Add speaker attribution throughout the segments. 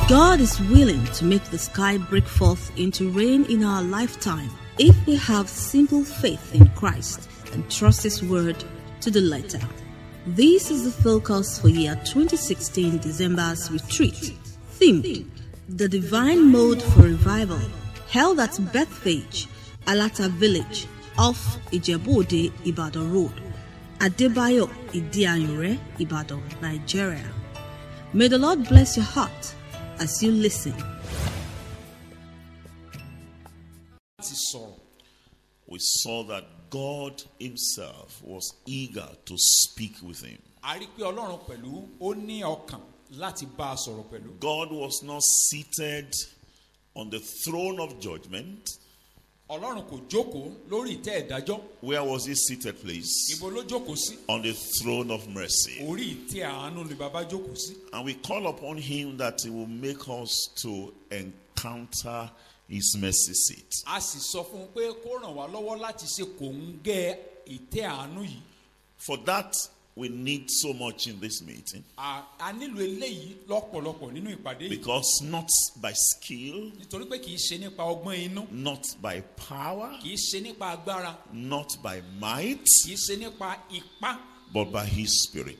Speaker 1: God is willing to make the sky break forth into rain in our lifetime if we have simple faith in Christ and trust His word to the letter. This is the focus for year 2016 December's retreat, themed The Divine Mode for Revival, held at Bethpage, Alata Village, off Ijebu-Ode, Ibadan Road, Adebayo Idianyure, Ibadan, Nigeria. May the Lord bless your heart as you listen.
Speaker 2: We saw that God Himself was eager to speak with him. God was not seated on the throne of judgment. Where was He seated, please? On the throne of mercy. And we call upon Him that He will make us to encounter His mercy seat. For that, we need so much in this meeting. Because not by skill, not by power, not by might, but by His Spirit,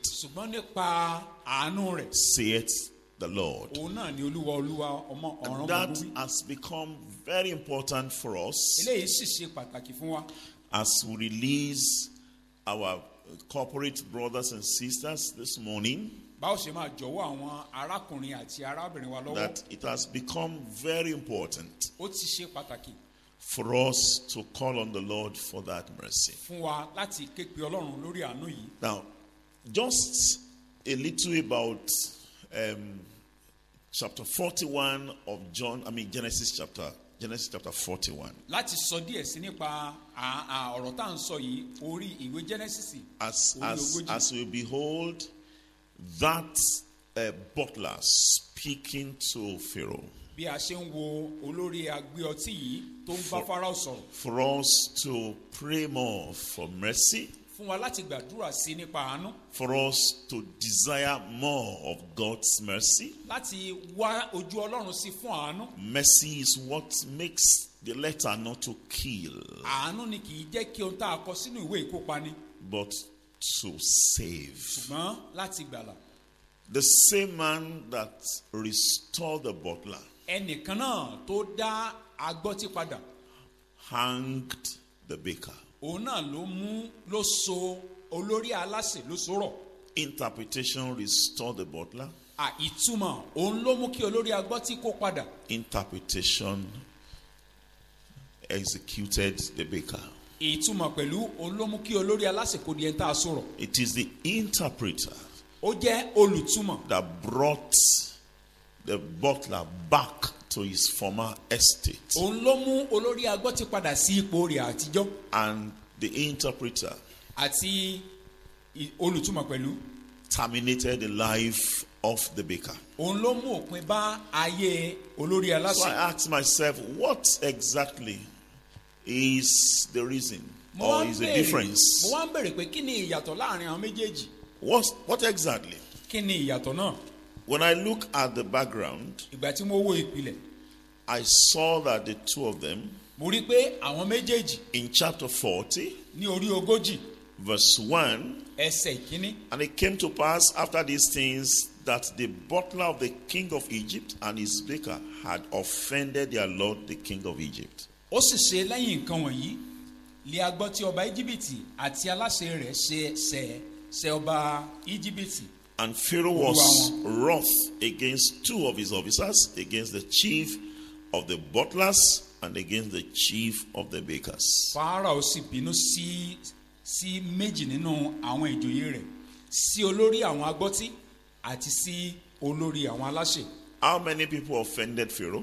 Speaker 2: saith the Lord. And that has become very important for us as we release our corporate brothers and sisters this morning, that it has become very important for us to call on the Lord for that mercy. Now, just a little about chapter 41 of Genesis chapter 41. As we behold that butler speaking to Pharaoh, for us to pray more for mercy, for us to desire more of God's mercy. Mercy is what makes the letter not to kill, but to save. The same man that restored the butler hanged the baker. Interpretation restored the butler. Interpretation executed the baker. It is the interpreter that brought the butler back to his former estate. And the interpreter terminated the life of the baker. So I asked myself, what exactly is the reason or is the difference? What exactly? When I look at the background, I saw that the two of them, in chapter 40, verse 1, and it came to pass after these things that the butler of the king of Egypt and his baker had offended their lord the king of Egypt. And Pharaoh was wroth against two of his officers, against the chief of the butlers and against the chief of the bakers. How many people offended Pharaoh?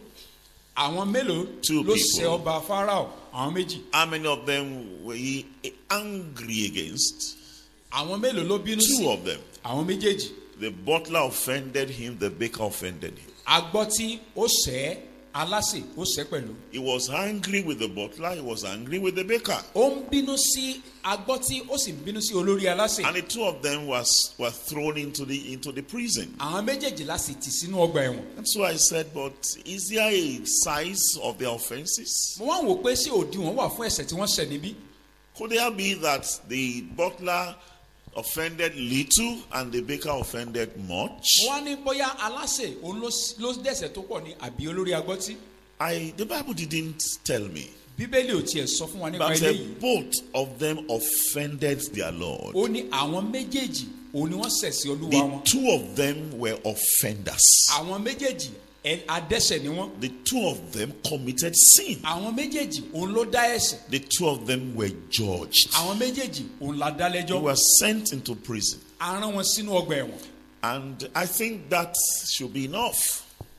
Speaker 2: 2 people. How many of them were he angry against? 2 of them. The butler offended him, the baker offended him.
Speaker 3: Aláṣẹ ó ṣe pẹ̀lú.
Speaker 2: He was angry with the butler. He was angry with the baker.
Speaker 3: Ó ń bínú sí agbọ́tí, ó sì ń bínú sí olórí aláṣẹ.
Speaker 2: And the two of them were thrown into the prison.
Speaker 3: Àwọn méjèèjì la sì tì sínú ọgbà ẹ̀wọ̀n.
Speaker 2: And so I said, but is there a size of their offenses?
Speaker 3: Mo wá wò pé ṣé òdiwọ̀n wà fún ẹ̀ṣẹ̀ tí wọ́n ṣẹ̀ níbí?
Speaker 2: Could there be that the butler offended little and the baker offended much?
Speaker 3: Mo wá ní bóyá aláṣẹ òun ló dẹ̀ṣẹ̀ tó pọ̀ ní àbí olórí agbọ́tí.
Speaker 2: The Bible didn't tell me.
Speaker 3: Bíbélì ò tiẹ̀ sọ fún wa nípa
Speaker 2: But
Speaker 3: eléyìí.
Speaker 2: both of them offended their Lord.
Speaker 3: Ó ní àwọn méjèèjì òun ni wọ́n ṣẹ̀ sí olúwa
Speaker 2: The
Speaker 3: wọn.
Speaker 2: two of them were offenders.
Speaker 3: Àwọn méjèèjì adẹ́ṣẹ̀ ni wọ́n.
Speaker 2: The two of them committed sin.
Speaker 3: Àwọn méjèèjì òun ló dá ẹ̀ṣẹ̀.
Speaker 2: The two of them were judged.
Speaker 3: Àwọn méjèèjì òun la dá
Speaker 2: They
Speaker 3: lẹ́jọ́.
Speaker 2: were sent into prison.
Speaker 3: A rán wọn sínú ọgbà ẹ̀wọ̀n.
Speaker 2: And I think that should be enough.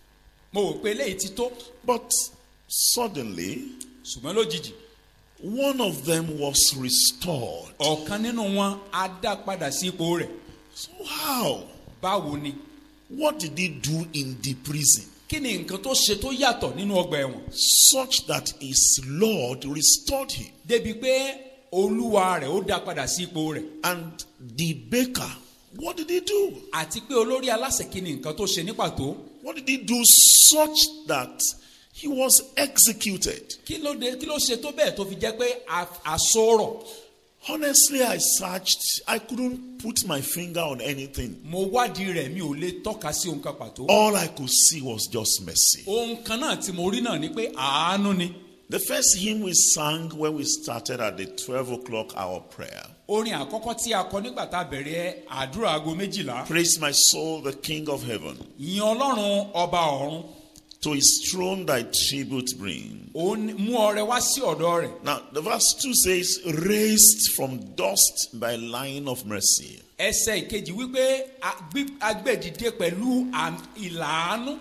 Speaker 3: Mo rò pé eléyìí ti tó.
Speaker 2: But suddenly,
Speaker 3: Ṣùgbọ́n lójijì,
Speaker 2: one of them was restored.
Speaker 3: ọ̀kan nínú wọn á dá padà sí ipò rẹ̀.
Speaker 2: So how?
Speaker 3: Báwo ni?
Speaker 2: What did he do in the prison?
Speaker 3: Kí ni nǹkan tó ṣe tó yàtọ̀ nínú ọgbà ẹ̀wọ̀n?
Speaker 2: Such that his Lord restored him.
Speaker 3: Débi pé olúwa rẹ̀ ó dá padà sí ipò rẹ̀.
Speaker 2: And the baker, what did he do?
Speaker 3: Àti pé olórí aláṣẹ kí ni nǹkan tó ṣe ní pàtó?
Speaker 2: What did he do such that he was executed?
Speaker 3: Kí ló ṣe tó bẹ́ẹ̀ tó fi jẹ́ pé àsọ̀rọ̀?
Speaker 2: Honestly, I searched. I couldn't put my finger on anything.
Speaker 3: Mo wádìí rẹ̀, mi ò lè tọ́ka sí ohun kan pàtó.
Speaker 2: All I could see was just mercy.
Speaker 3: Ohun kan náà tí mo rí náà ni pé àánú ni.
Speaker 2: The first hymn we sang when we started at the 12 o'clock hour prayer.
Speaker 3: Orin àkọ́kọ́ tí a kọ nígbà tá a bẹ̀rẹ̀ àdúrà aago 12.
Speaker 2: Praise my soul, the King of heaven.
Speaker 3: Yìn Ọlọ́run ọba ọ̀run.
Speaker 2: To his throne thy tribute bring.
Speaker 3: Ó mú ọrẹ wá sí ọ̀dọ̀ rẹ̀.
Speaker 2: Now, the verse 2 says, raised from dust by line of mercy.
Speaker 3: Ẹsẹ̀ ìkejì wípé agbẹ́dìde pẹ̀lú ìlànà.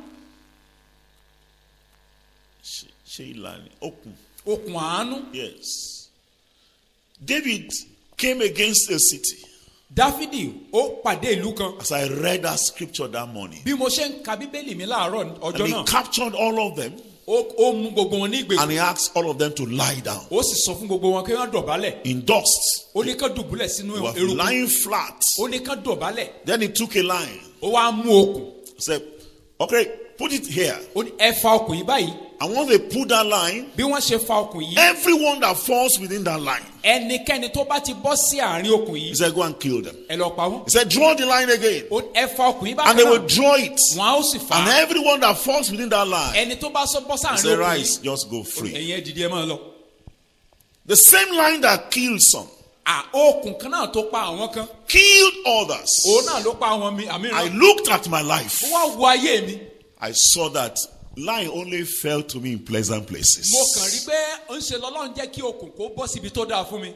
Speaker 2: Ṣé ìlànà?
Speaker 3: Okùn àánú.
Speaker 2: Yes. David came against a city.
Speaker 3: Dáfídì ó pàdé ìlú kan.
Speaker 2: As I read that scripture that morning.
Speaker 3: Bí mo ṣe ń ka Bíbélì mi láàárọ̀ ọjọ́ náà.
Speaker 2: And he captured all of them.
Speaker 3: Ó mú gbogbo wọn ní ìgbèkùn.
Speaker 2: And he asked all of them to lie down.
Speaker 3: Ó sì sọ fún gbogbo wọn kí wọ́n dọ̀bálẹ̀.
Speaker 2: In dust.
Speaker 3: Ó ní ká dùbúlẹ̀ sínú
Speaker 2: eruku.
Speaker 3: eruku.
Speaker 2: Lying flat.
Speaker 3: Ó ní ká dọ̀bálẹ̀.
Speaker 2: Then he took a line.
Speaker 3: Ó wá mú okùn.
Speaker 2: He said, okay, put it here.
Speaker 3: Ó ní ẹ fa okùn yìí báyìí.
Speaker 2: And once they put that line,
Speaker 3: bí wọ́n ṣe fa okùn yìí.
Speaker 2: Everyone that falls within that line.
Speaker 3: Ẹnikẹ́ni tó bá ti bọ́ sí àárín okùn yìí.
Speaker 2: He said, go and kill them.
Speaker 3: Ẹ lọ pa wọ́n.
Speaker 2: He said, draw the line again.
Speaker 3: Ẹ fa okùn yìí bákan náà.
Speaker 2: And they will draw it.
Speaker 3: Wọ́n á sì fa.
Speaker 2: And everyone that falls within that line.
Speaker 3: Ẹni tó bá bọ́ sí àárín okùn yìí.
Speaker 2: He said, rise, just go free.
Speaker 3: Ẹ̀yin ẹ dìde ẹ máa lọ.
Speaker 2: The same line that killed some.
Speaker 3: Okùn kan náà tó pa àwọn kan.
Speaker 2: Killed others.
Speaker 3: Òun náà ló pa àwọn mi.
Speaker 2: I looked at my life.
Speaker 3: Ó wá wo ayé mi.
Speaker 2: I saw that line only fell to me in pleasant places.
Speaker 3: Mo kàn rí pé ń ṣe lọ́lọ́run jẹ́ kí okùn kó bọ́ síbi tó dáa fún mi.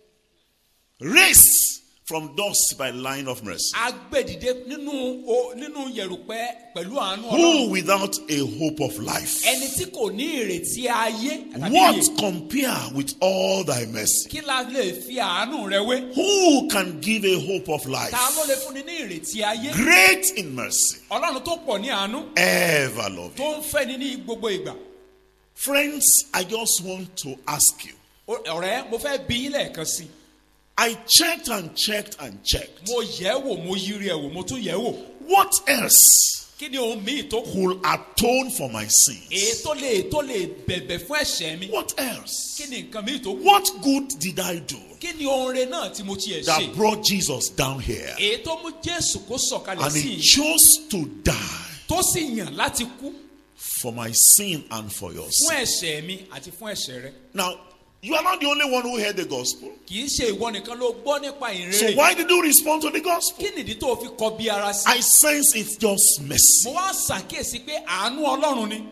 Speaker 2: Raised from dust by line of mercy.
Speaker 3: Agbẹ́dìde nínú yẹ̀rùpẹ̀ pẹ̀lú àánú Ọlọ́run.
Speaker 2: Who without a hope of life.
Speaker 3: Ẹni tí kò ní ìrètí ayé.
Speaker 2: What compare with all thy mercy?
Speaker 3: Kí la lè fi àánú rẹ wé?
Speaker 2: Who can give a hope of life?
Speaker 3: Ta ló lè fúnni ní ìrètí ayé?
Speaker 2: Great in mercy.
Speaker 3: Ọlọ́run tó pọ̀ ní àánú.
Speaker 2: Ever loving.
Speaker 3: Tó ń fẹ́ni ní gbogbo ìgbà.
Speaker 2: Friends, I just want to ask you.
Speaker 3: Ọ̀rẹ́, mo fẹ́ bi yín lẹ́ẹ̀kan sí i.
Speaker 2: I checked and checked and checked.
Speaker 3: Mo yẹ̀ wò, mo yiri ẹ̀ wò, mo tún yẹ̀ wò.
Speaker 2: What else
Speaker 3: Kí ni ohun míì tó
Speaker 2: will atone for my sins?
Speaker 3: Èyí tó lè bẹ̀bẹ̀ fún ẹ̀ṣẹ̀ mi.
Speaker 2: What else?
Speaker 3: Kí ni nǹkan míì tó kù?
Speaker 2: What good did I do
Speaker 3: Kí ni ohun rere náà tí mo tiẹ̀ ṣe?
Speaker 2: that brought Jesus down here?
Speaker 3: Èyí tó mú Jésù kó sọ̀kalẹ̀
Speaker 2: And
Speaker 3: sí
Speaker 2: he
Speaker 3: i.
Speaker 2: chose to die
Speaker 3: Tó sì yàn láti kú
Speaker 2: for my sin and for your
Speaker 3: fún
Speaker 2: sin.
Speaker 3: ẹ̀ṣẹ̀ mi àti fún ẹ̀ṣẹ̀ rẹ.
Speaker 2: Now, you are not the only one who heard the gospel.
Speaker 3: Kì í ṣe ìwọ nìkan ló gbọ́ nípa
Speaker 2: So
Speaker 3: ìrere.
Speaker 2: why did you respond to the gospel?
Speaker 3: Kí nìdí tó fi kọ bí ara sí?
Speaker 2: I sense it's just mercy.
Speaker 3: Mo wá ṣàkíyèsí pé àánú Ọlọ́run ni.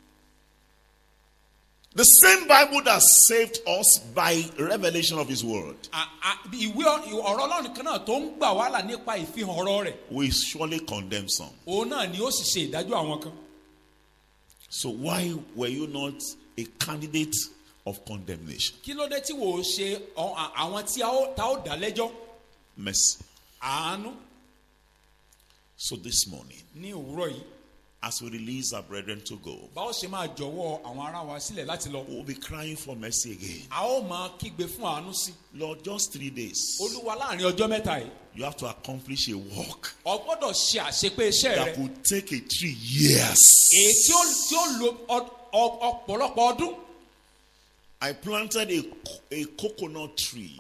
Speaker 2: The same Bible that saved us by revelation of his word
Speaker 3: Ìwé ọ̀rọ̀ Ọlọ́run kan náà tó ń gbà wá là nípa ìfihàn ọ̀rọ̀ rẹ̀.
Speaker 2: will surely condemn some.
Speaker 3: Òun náà ni ó sì ṣe ìdájọ́ àwọn kan.
Speaker 2: So why were you not a candidate of condemnation?
Speaker 3: Kí ló dé tí wò ó ṣe àwọn tí ta ó dá lẹ́jọ́?
Speaker 2: Mercy.
Speaker 3: Àánú.
Speaker 2: So this morning,
Speaker 3: Ní òwúrọ̀ yìí,
Speaker 2: as we release our brethren to go, we'll be crying for mercy again. Lord, just 3 days, you have to accomplish a work that will take 3 years. I planted a coconut tree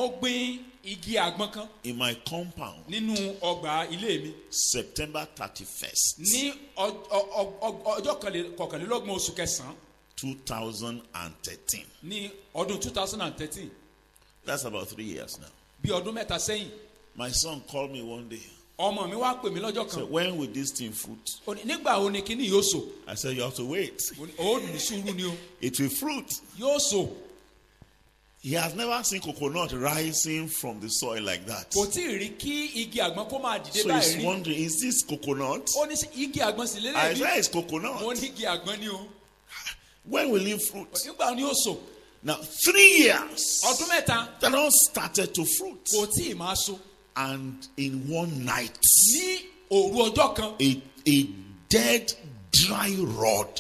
Speaker 2: in my compound September 31st, 2013. That's about 3 years now. My son called me one day. So when will this thing fruit? I said, you have to wait. It will fruit. He has never seen coconut rising from the soil like that. So he's wondering, is this coconut? I said, it's coconut. When will it fruit? Now, 3 years, they all started to fruit. And in one night, a dead, dry rod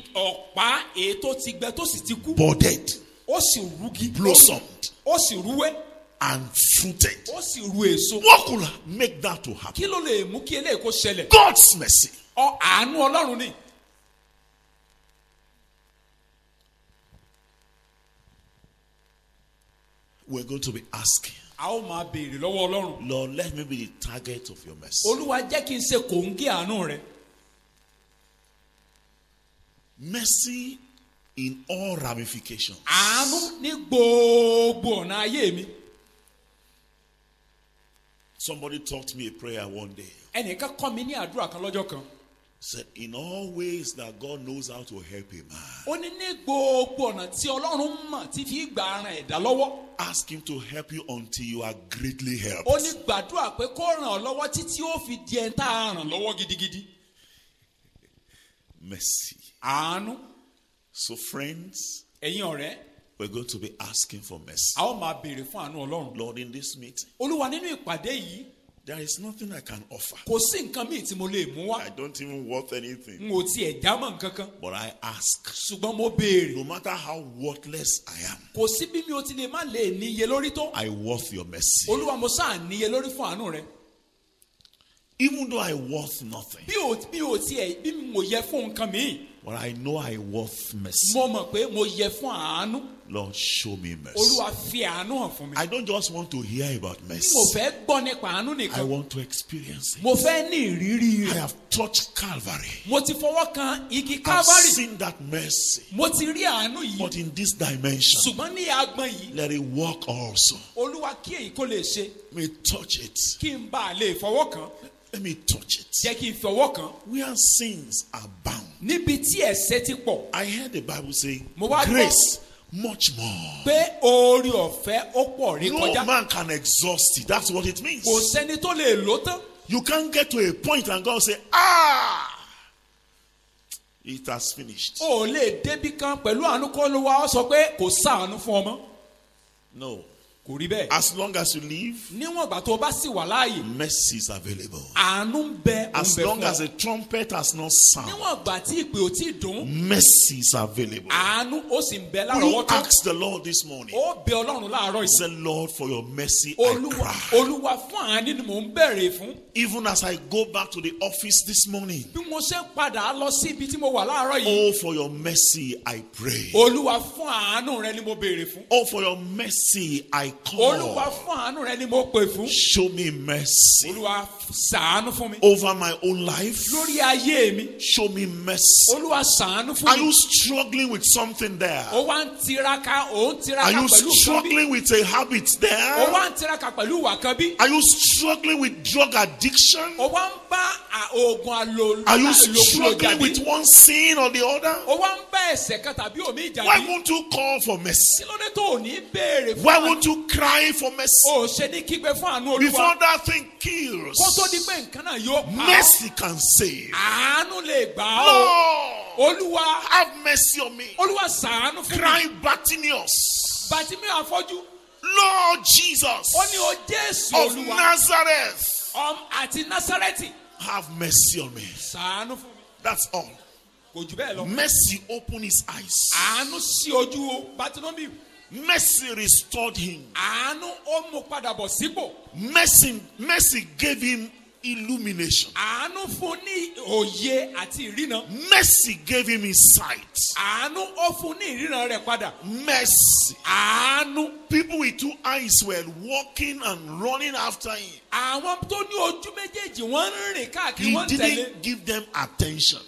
Speaker 2: budded, blossomed, and fruited. What could make that to happen? God's mercy. We're going to be asking, Lord, let me be the target of your mercy. Mercy in all ramifications. Somebody taught me a prayer one day. Said, in all ways that God knows how to help a man, ask him to help you until you are greatly helped. Mercy. So friends, we're going to be asking for mercy. Lord, in this meeting, there is nothing I can offer. I don't even worth anything. But I ask, no matter how worthless I am, I worth your mercy. Even though I worth nothing, but I know I worth mercy. Lord, show me mercy. I don't just want to hear about mercy. I want to experience it. I have touched Calvary. I've seen that mercy. But in this dimension, let it work also. Let me touch it. Let me touch it. Where sins abound, I heard the Bible say, grace much more. No man can exhaust it. That's what it means. You can't get to a point and God say, it has finished. No. As long as you live, mercy is available. As long as a trumpet has not sounded, mercy is available. You ask the Lord this morning. Say, Lord, for your mercy I cry. Even as I go back to the office this morning, oh, for your mercy I pray. Oh, for your mercy I call. Show me mercy over my own life. Show me mercy. Are you struggling with something there? Are you struggling with a habit there? Are you struggling with drug addiction? Are you struggling with one sin or the other? Why won't you call for mercy? Why won't you cry for mercy? Before that thing kills, mercy can save. Lord, have mercy on me. Crying Bartimaeus, Lord Jesus of Nazareth, have mercy on me. That's all. Mercy opened his eyes. Mercy restored him. Mercy gave him illumination. Mercy gave him his sight. Mercy. People with two eyes were walking and running after him. He didn't give them attention.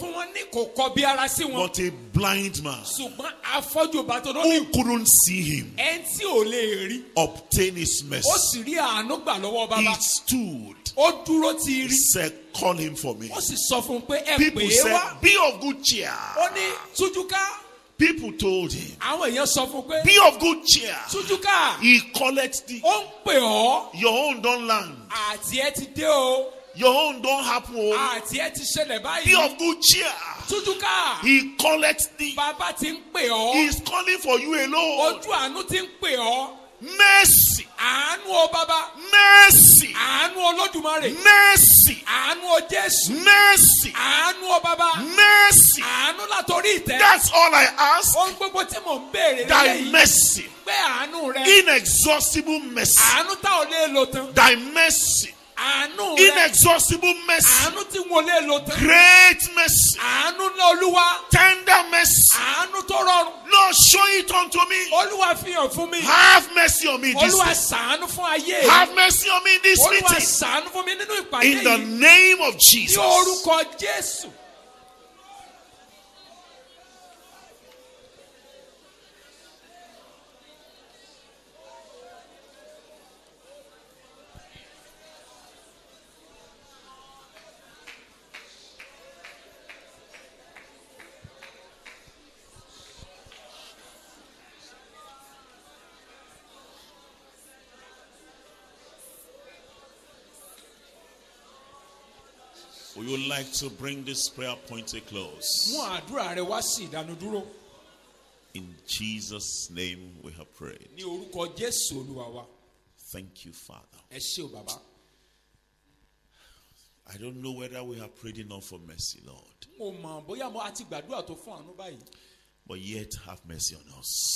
Speaker 2: But a blind man who couldn't see him obtained his mercy. He stood. He said, call him for me. People said, be of good cheer. People told him, be of good cheer. He collects the your own don't land. Your own don't happen. Be of good cheer. He collects the. He's calling for you alone. Mercy. Mercy. Mercy. Mercy. Mercy. That's all I ask. Thy mercy. Inexhaustible mercy. Thy mercy. Inexhaustible mercy. Great mercy. Tender mercy. Lord, show it unto me. Have mercy on me this day. Have mercy on me this meeting. In the name of Jesus. We would like to bring this prayer point to a close. In Jesus' name we have prayed. Thank you, Father. I don't know whether we have prayed enough for mercy, Lord. But yet have mercy on us.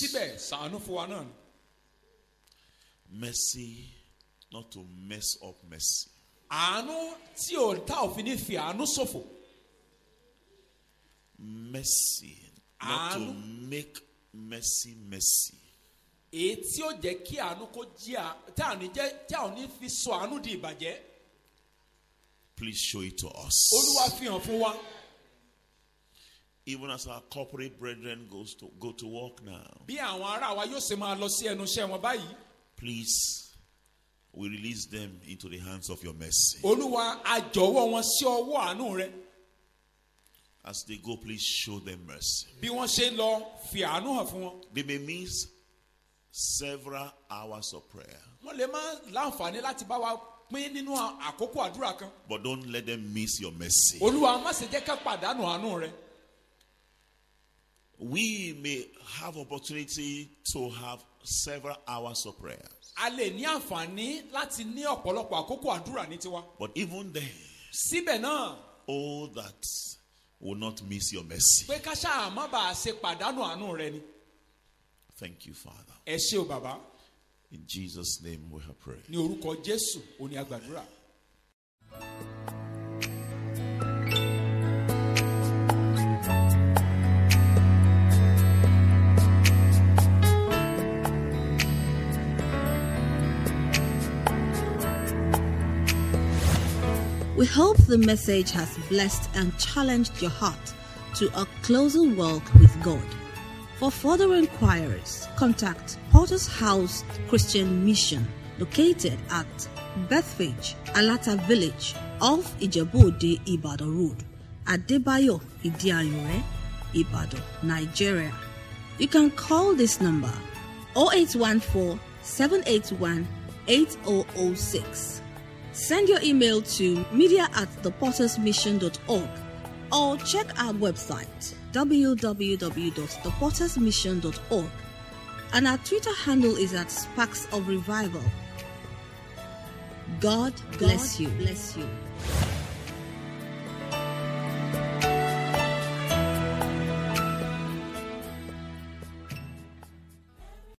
Speaker 2: Mercy, not to mess up mercy. Mercy, not to make mercy messy. Please show it to us. Even as our corporate brethren go to work now, please, we release them into the hands of your mercy. As they go, please show them mercy. They may miss several hours of prayer, but don't let them miss your mercy. We may have opportunity to have several hours of prayer, but even then, oh, that will not miss your mercy. Thank you, Father. In Jesus' name we have prayed.
Speaker 1: We hope the message has blessed and challenged your heart to a closer walk with God. For further inquiries, contact Potter's House Christian Mission, located at Bethpage, Alata Village, off Ijebu-Ode, Ibadan Road, Adebayo, Idiayure, Ibadan, Nigeria. You can call this number 0814 781 8006. Send your email to media@thepottersmission.org or check our website www.thepottersmission.org, and our Twitter handle is at Sparks of Revival. God bless you.